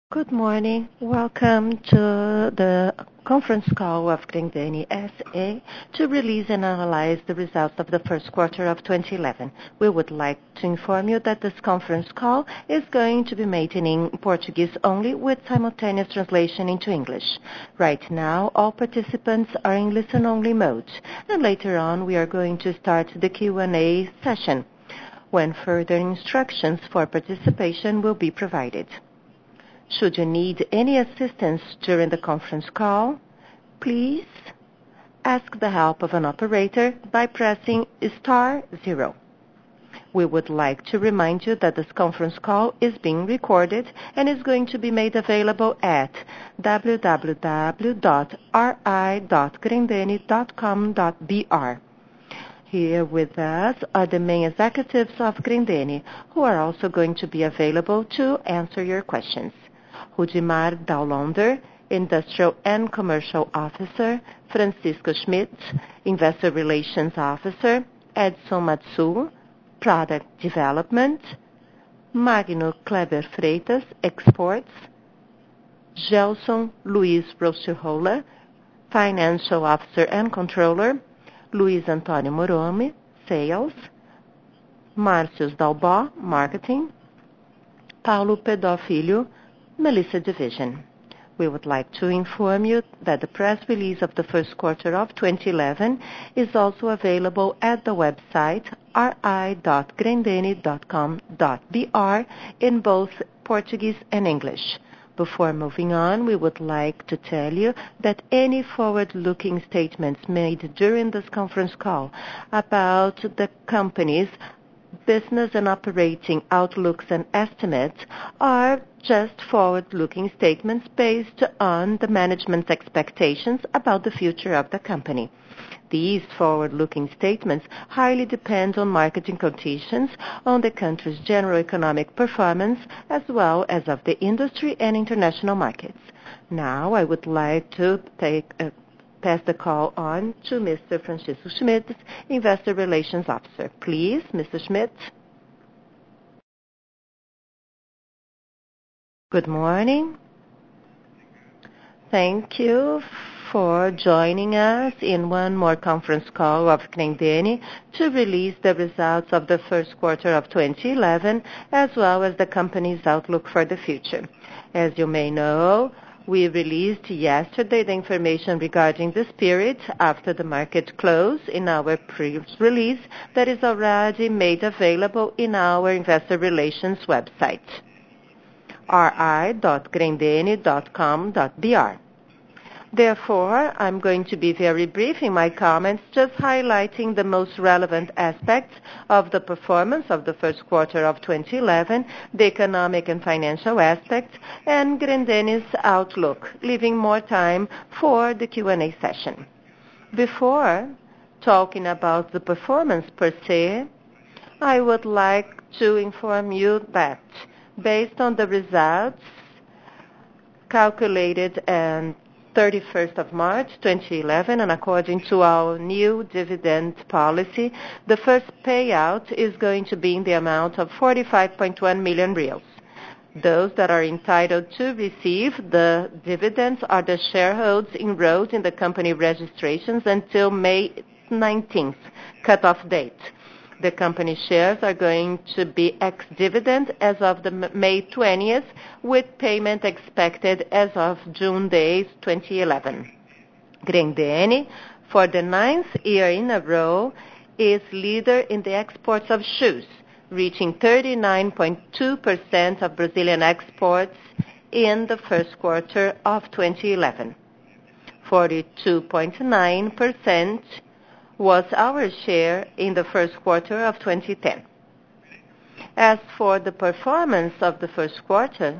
Good morning. Welcome to the conference call of Grendene S.A. to release and analyze the results of the first quarter of 2011. We would like to inform you that this conference call is going to be made in Portuguese only with simultaneous translation into English. Right now, all participants are in listen-only mode, and later on we are going to start the Q&A session, when further instructions for participation will be provided. Should you need any assistance during the conference call, please ask the help of an operator by pressing star 0. We would like to remind you that this conference call is being recorded and is going to be made available at www.ri.grendene.com.br. Here with us are the main executives of Grendene, who are also going to be available to answer your questions. Rudimar Dall'Onder, Industrial and Commercial Officer, Francisco Schmidt, Investor Relations Officer, Edson Matsu, Product Development, Magno Kleber Freitas, Exports, Gelson Luiz Rostirola, Financial Officer and Controller, Luiz Antônio Morome, Sales, Márcio Dalbó, Marketing, Paulo Pedó Filho, Melissa Division. We would like to inform you that the press release of the first quarter of 2011 is also available at the website ri.grendene.com.br in both Portuguese and English. Before moving on, we would like to tell you that any forward-looking statements made during this conference call about the company's business and operating outlooks and estimates are just forward-looking statements based on the management's expectations about the future of the company. These forward-looking statements highly depend on marketing conditions, on the country's general economic performance, as well as of the industry and international markets. Now, I would like to pass the call on to Mr. Francisco Schmidt, Investor Relations Officer. Please, Mr. Schmidt. Good morning. Thank you for joining us in one more conference call of Grendene to release the results of the first quarter of 2011, as well as the company's outlook for the future. As you may know, we released yesterday the information regarding this period after the market close in our press release that is already made available in our investor relations website, ri.grendene.com.br. Therefore, I'm going to be very brief in my comments, just highlighting the most relevant aspects of the performance of the first quarter of 2011, the economic and financial aspects, and Grendene's outlook, leaving more time for the Q&A session. Before talking about the performance per se, I would like to inform you that based on the results calculated and 31st of March 2011, and according to our new dividend policy, the first payout is going to be in the amount of 45.1 million reais. Those that are entitled to receive the dividends are the shareholders enrolled in the company registrations until May 19th, cutoff date. The company shares are going to be ex-dividend as of the May 20th, with payment expected as of June 2011. Grendene, for the 9th year in a row, is leader in the exports of shoes, reaching 39.2% of Brazilian exports in the first quarter of 2011. 42.9% was our share in the first quarter of 2010. As for the performance of the first quarter,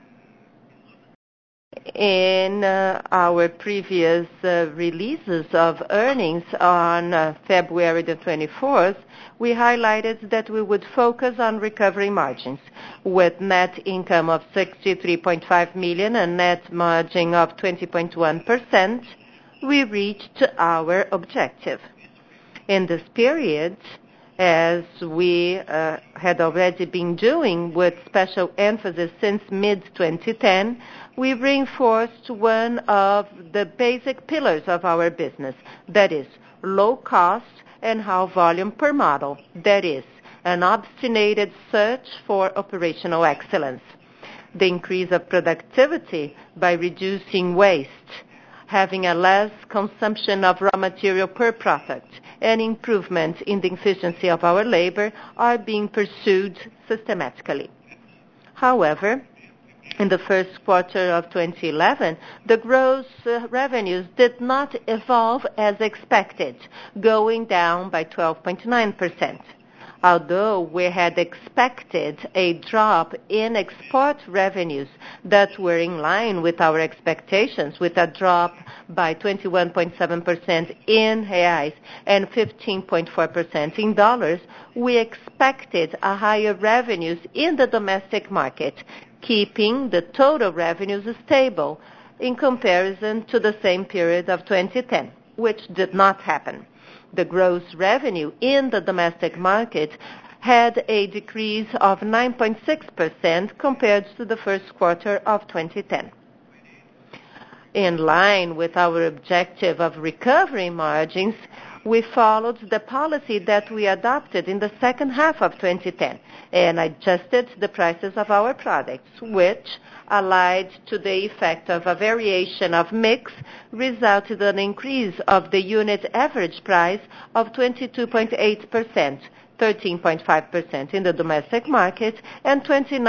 in our previous releases of earnings on February the 24th, we highlighted that we would focus on recovery margins. With net income of 63.5 million and net margin of 20.1%, we reached our objective. In this period, As we had already been doing with special emphasis since mid-2010, we reinforced one of the basic pillars of our business, that is, low cost and high volume per model, that is, an obstinate search for operational excellence. The increase of productivity by reducing waste, having a less consumption of raw material per product, and improvement in the efficiency of our labor are being pursued systematically. However, in the first quarter of 2011, the gross revenues did not evolve as expected, going down by 12.9%. Although we had expected a drop in export revenues that were in line with our expectations, with a drop by 21.7% in reais and 15.4% in dollars, we expected a higher revenues in the domestic market, keeping the total revenues stable in comparison to the same period of 2010, which did not happen. The gross revenue in the domestic market had a decrease of 9.6% compared to the first quarter of 2010. In line with our objective of recovering margins, we followed the policy that we adopted in the second half of 2010 and adjusted the prices of our products, which, allied to the effect of a variation of mix, resulted in an increase of the unit average price of 22.8%, 13.5% in the domestic market, and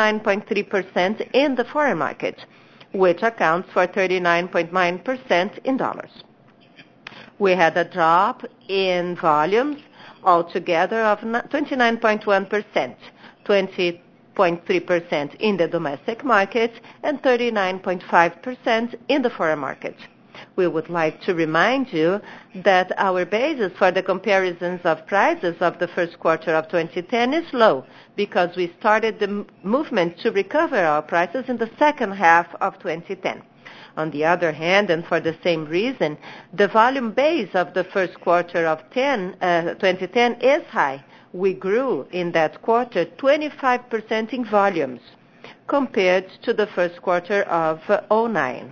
29.3% in the foreign market, which accounts for 39.9% in dollars. We had a drop in volumes altogether of 29.1%, 20.3% in the domestic market, and 39.5% in the foreign market. We would like to remind you that our basis for the comparisons of prices of the first quarter of 2010 is low because we started the movement to recover our prices in the second half of 2010. On the other hand, and for the same reason, the volume base of the first quarter of 2010 is high. We grew in that quarter 25% in volumes compared to the first quarter of 2009.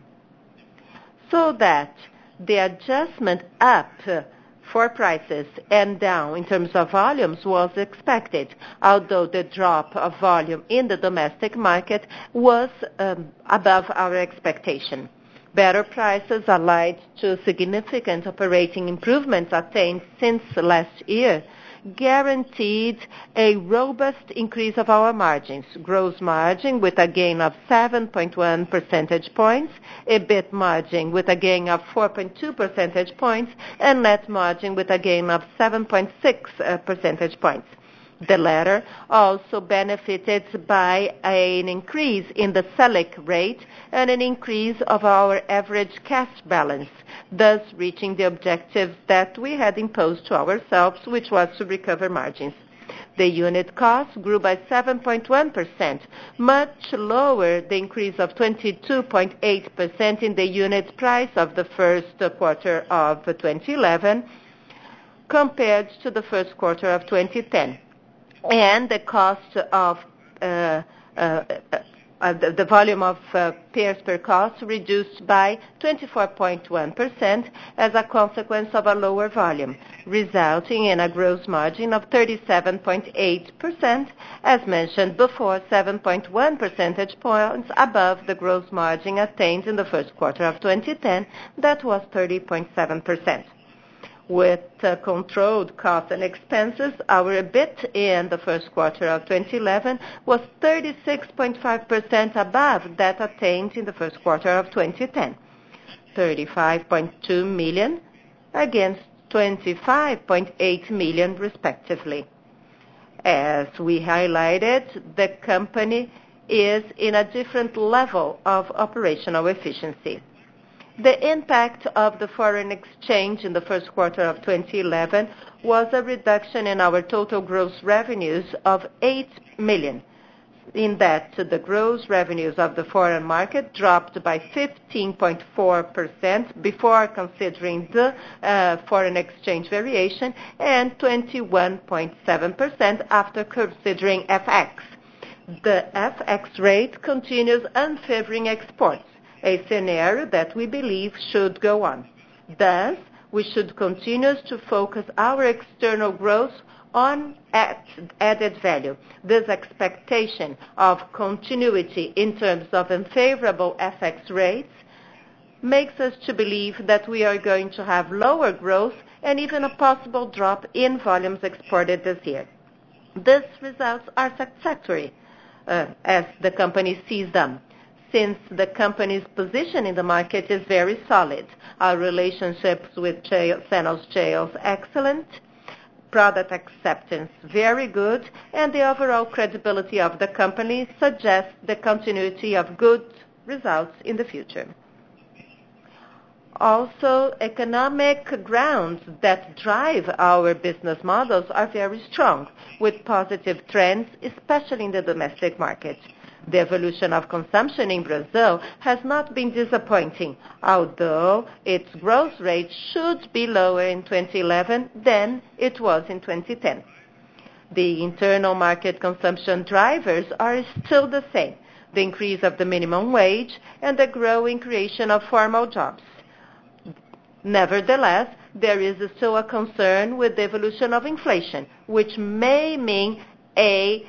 So that the adjustment up for prices and down in terms of volumes was expected, although the drop of volume in the domestic market was above our expectation. Better prices allied to significant operating improvements attained since last year guaranteed a robust increase of our margins. Gross margin with a gain of 7.1 percentage points, EBIT margin with a gain of 4.2 percentage points, and net margin with a gain of 7.6 percentage points. The latter also benefited by an increase in the Selic rate and an increase of our average cash balance, thus reaching the objectives that we had imposed to ourselves, which was to recover margins. The unit cost grew by 7.1%, much lower the increase of 22.8% in the unit price of the first quarter of 2011 compared to the first quarter of 2010. And the cost of the volume of pairs per cost reduced by 24.1% as a consequence of a lower volume, resulting in a gross margin of 37.8%, as mentioned before, 7.1 percentage points above the gross margin attained in the first quarter of 2010, that was 30.7%. With controlled costs and expenses, our EBIT in the first quarter of 2011 was 36.5% above that attained in the first quarter of 2010, 35.2 million against 25.8 million respectively. As we highlighted, the company is in a different level of operational efficiency. The impact of the foreign exchange in the first quarter of 2011 was a reduction in our total gross revenues of 8 million, In that, the gross revenues of the foreign market dropped by 15.4% before considering the foreign exchange variation and 21.7% after considering FX. The FX rate continues unfavoring exports, a scenario that we believe should go on. Thus, we should continue to focus our external growth on added value. This expectation of continuity in terms of unfavorable FX rates makes us to believe that we are going to have lower growth and even a possible drop in volumes exported this year. These results are satisfactory as the company sees them, since the company's position in the market is very solid. Our relationships with Fenel's shales excellent, product acceptance very good, and the overall credibility of the company suggests the continuity of good results in the future. Also, economic grounds that drive our business models are very strong, with positive trends, especially in the domestic market. The evolution of consumption in Brazil has not been disappointing, although its growth rate should be lower in 2011 than it was in 2010. The internal market consumption drivers are still the same, the increase of the minimum wage and the growing creation of formal jobs. Nevertheless, there is still a concern with the evolution of inflation, which may mean a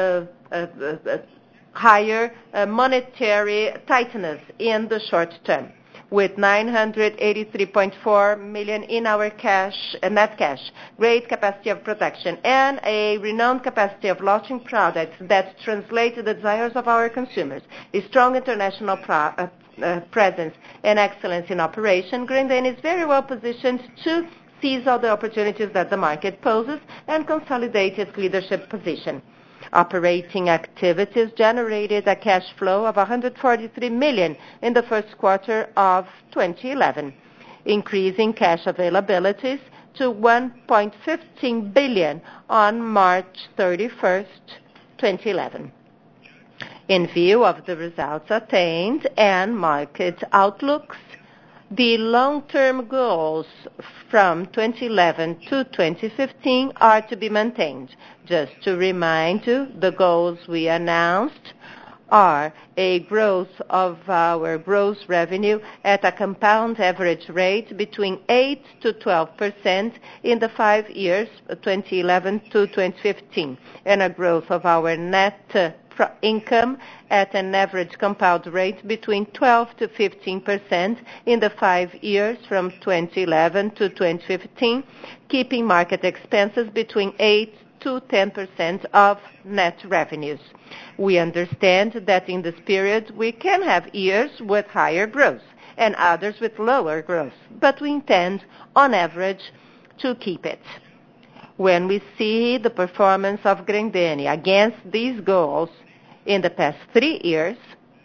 higher monetary tightness in the short term, with 983.4 million in our net cash, great capacity of protection, and a renowned capacity of launching products that translate the desires of our consumers. A strong international presence and excellence in operation, Grendene is very well positioned to seize all the opportunities that the market poses and consolidate its leadership position. Operating activities generated a cash flow of 143 million in the first quarter of 2011, increasing cash availabilities to 1.15 billion on March 31st, 2011. In view of the results attained and market outlooks, the long-term goals from 2011 to 2015 are to be maintained. Just to remind you, the goals we announced are a growth of our gross revenue at a compound average rate between 8 to 12% in the 5 years, 2011 to 2015, and a growth of our net income at an average compound rate between 12 to 15% in the 5 years from 2011 to 2015, keeping market expenses between 8 to 10% of net revenues. We understand that in this period we can have years with higher growth and others with lower growth, but we intend, on average, to keep it. When we see the performance of Grendene against these goals in the past 3 years,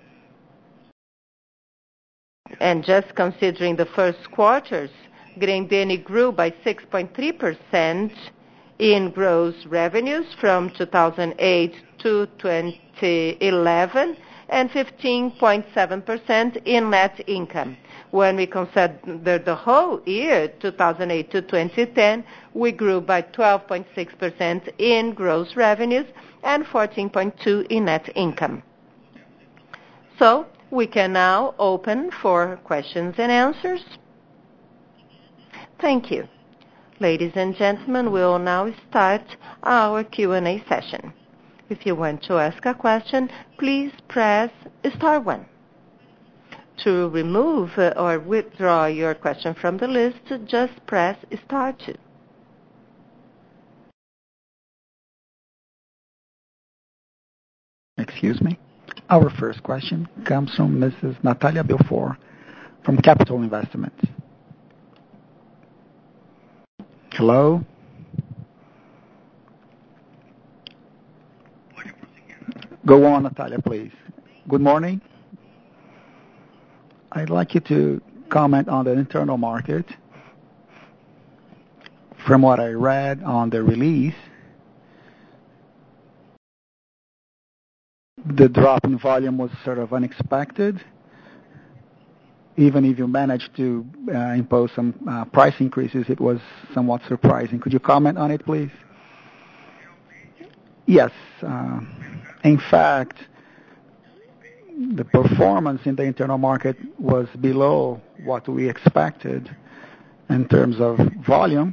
and just considering the first quarters, Grendene grew by 6.3% in gross revenues from 2008 to 2011 and 15.7% in net income. When we consider the whole year, 2008 to 2010, we grew by 12.6% in gross revenues and 14.2% in net income. So, we can now open for questions and answers. Thank you. Ladies and gentlemen, we will now start our Q&A session. If you want to ask a question, please press star 1. To remove or withdraw your question from the list, just press star 2. Excuse me. Our first question comes from Mrs. Natalia Belfort from Capital Investments. Hello? Go on, Natalia, please. Good morning. I'd like you to comment on the internal market. From what I read on the release, the drop in volume was sort of unexpected. Even if you managed to impose some price increases, it was somewhat surprising. Could you comment on it, please? Yes. In fact, the performance in the internal market was below what we expected in terms of volume.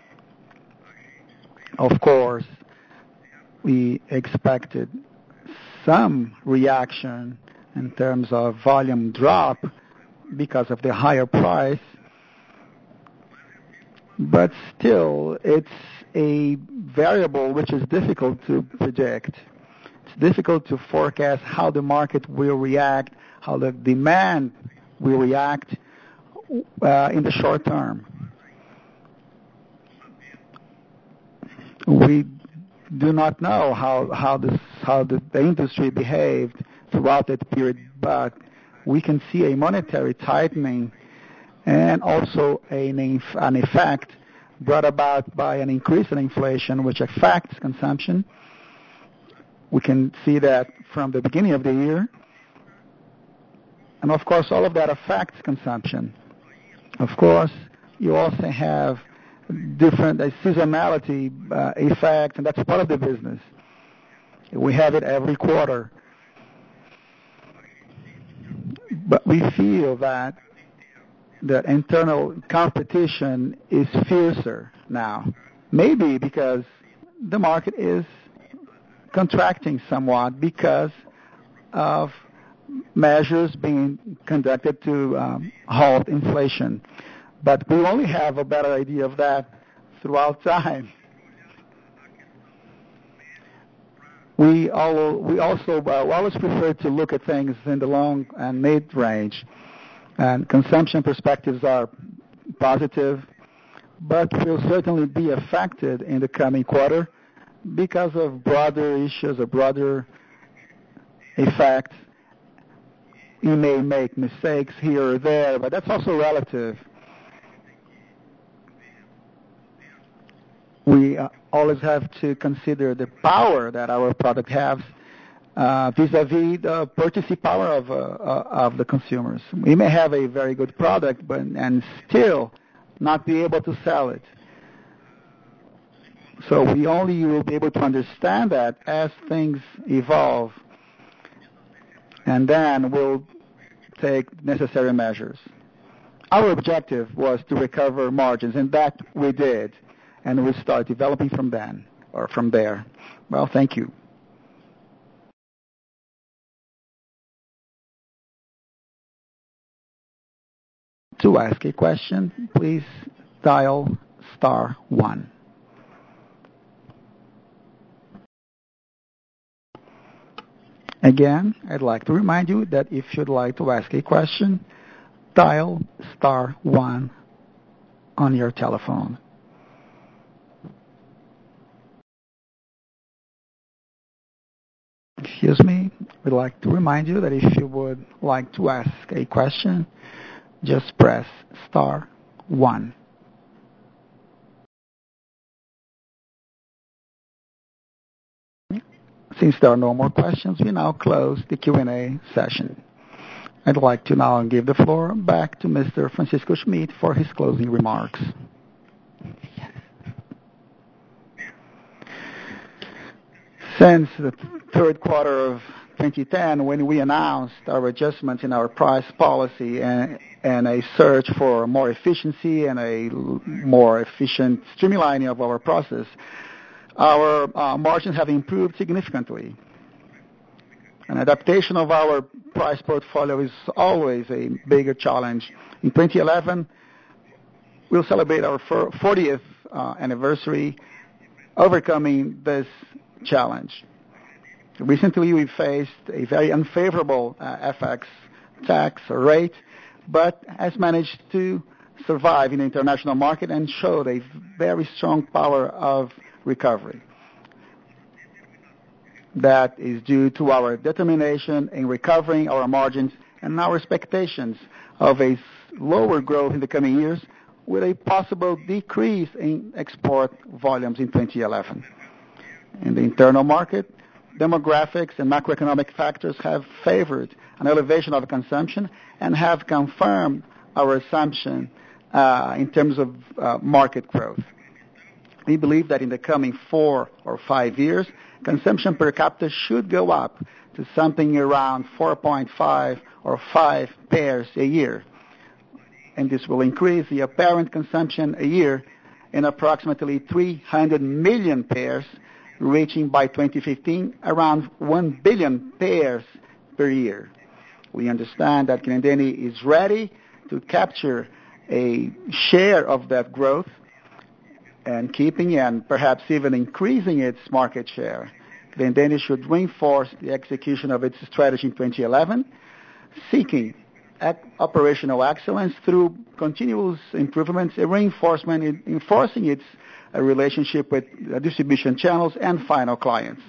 Of course, we expected some reaction in terms of volume drop because of the higher price, but still it's a variable which is difficult to predict. It's difficult to forecast how the market will react, how the demand will react in the short term. We do not know how the industry behaved throughout that period, but we can see a monetary tightening and also an effect brought about by an increase in inflation which affects consumption. We can see that from the beginning of the year. And of course, all of that affects consumption. Of course, you also have different seasonality effect, and that's part of the business. We have it every quarter. But we feel that the internal competition is fiercer now. Maybe because the market is contracting somewhat because of measures being conducted to halt inflation. But we only have a better idea of that throughout time. We also always prefer to look at things in the long and mid-range. And consumption perspectives are positive, but will certainly be affected in the coming quarter because of broader issues or broader effects. You may make mistakes here or there, but that's also relative. We always have to consider the power that our product has vis-a-vis the purchasing power of the consumers. We may have a very good product and still not be able to sell it. So we only will be able to understand that as things evolve, and then we'll take necessary measures. Our objective was to recover margins, and that we did. And we'll start developing from then, or from there. Well, thank you. To ask a question, please dial *1. Again, I'd like to remind you that if you'd like to ask a question, dial *1 on your telephone. Excuse me, we'd like to remind you that if you would like to ask a question, just press *1. Since there are no more questions, we now close the Q&A session. I'd like to now give the floor back to Mr. Francisco Schmidt for his closing remarks. Since the third quarter of 2010, when we announced our adjustments in our price policy and a search for more efficiency and a more efficient streamlining of our process, our margins have improved significantly. An adaptation of our price portfolio is always a bigger challenge. In 2011, we'll celebrate our 40th anniversary overcoming this challenge. Recently, we faced a very unfavorable FX tax rate, but has managed to survive in the international market and showed a very strong power of recovery. That is due to our determination in recovering our margins and our expectations of a lower growth in the coming years with a possible decrease in export volumes in 2011. In the internal market, demographics and macroeconomic factors have favored an elevation of consumption and have confirmed our assumption in terms of market growth. We believe that in the coming 4 or 5 years, consumption per capita should go up to something around 4.5 or 5 pairs a year. And this will increase the apparent consumption a year in approximately 300 million pairs, reaching by 2015 around 1 billion pairs per year. We understand that Grendene is ready to capture a share of that growth and keeping and perhaps even increasing its market share. Grendene should reinforce the execution of its strategy in 2011, seeking operational excellence through continuous improvements and enforcing its relationship with distribution channels and final clients.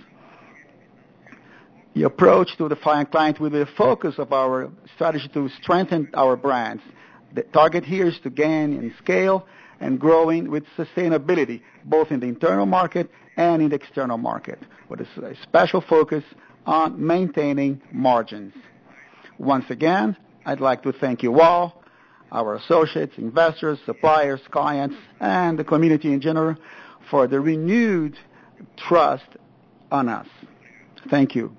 The approach to the final client will be the focus of our strategy to strengthen our brands. The target here is to gain in scale and growing with sustainability, both in the internal market and in the external market, with a special focus on maintaining margins. Once again, I'd like to thank you all, our associates, investors, suppliers, clients, and the community in general for the renewed trust on us. Thank you.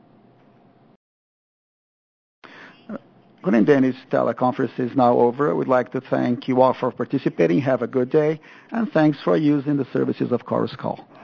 Grendene's teleconference is now over. We'd like to thank you all for participating. Have a good day, and thanks for using the services of Chorus Call.